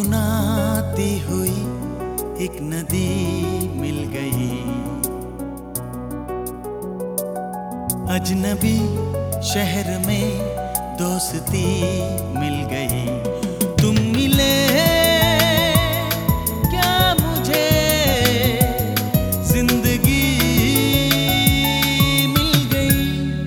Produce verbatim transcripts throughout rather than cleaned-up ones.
गुनगुनाती हुई एक नदी मिल गई, अजनबी शहर में दोस्ती मिल गई। तुम मिले क्या मुझे जिंदगी मिल गई,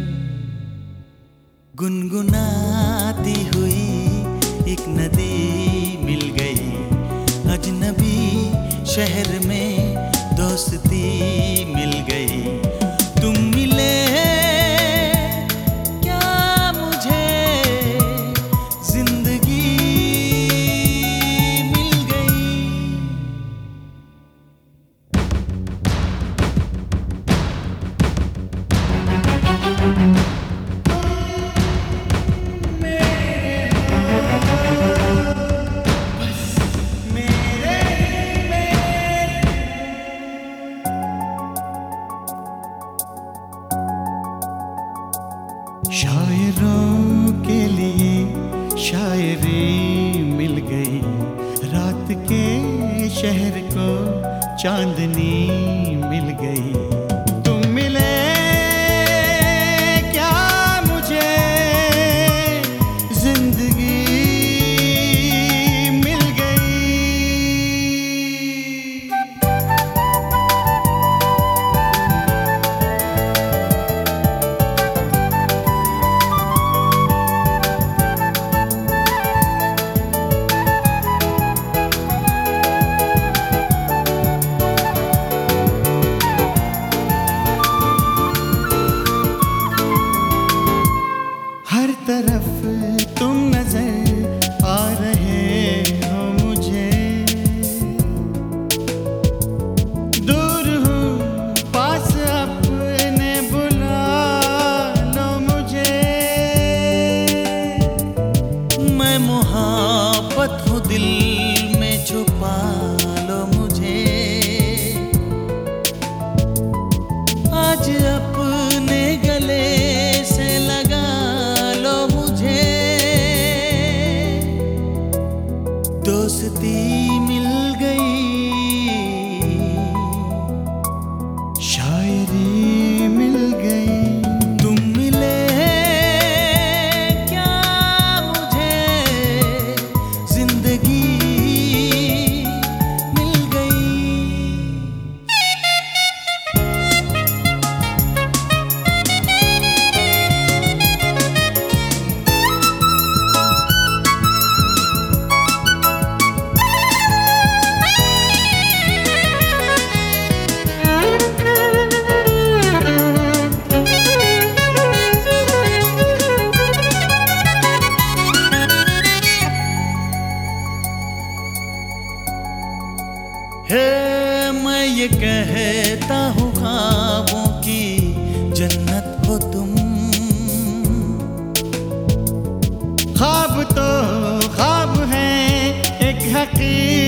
गुनगुनाती हुई एक नदी मिल गई, अजनबी शहर में दोस्ती मिल गई। तुम मिले क्या मुझे जिंदगी मिल गई। शायरों के लिए शायरी मिल गई, रात के शहर को चांदनी मिल गई। तुम मिले क्या मुझे जिंदगी मिल गई। हर तरफ तुम नजर आ रहे हो मुझे, दूर हूँ पास अपने बुला लो मुझे। मैं मोहब्बत हूँ दिल में छुपा लो मुझे, आज अपने गले से लगा दोस्ती मिल गई, शायरी मिल गई। तुम मिले क्या मुझे जिंदगी मिल गई। है मैं ये कहता हूँ ख्वाबों की जन्नत हो तुम, ख्वाब तो ख्वाब है एक हकीकत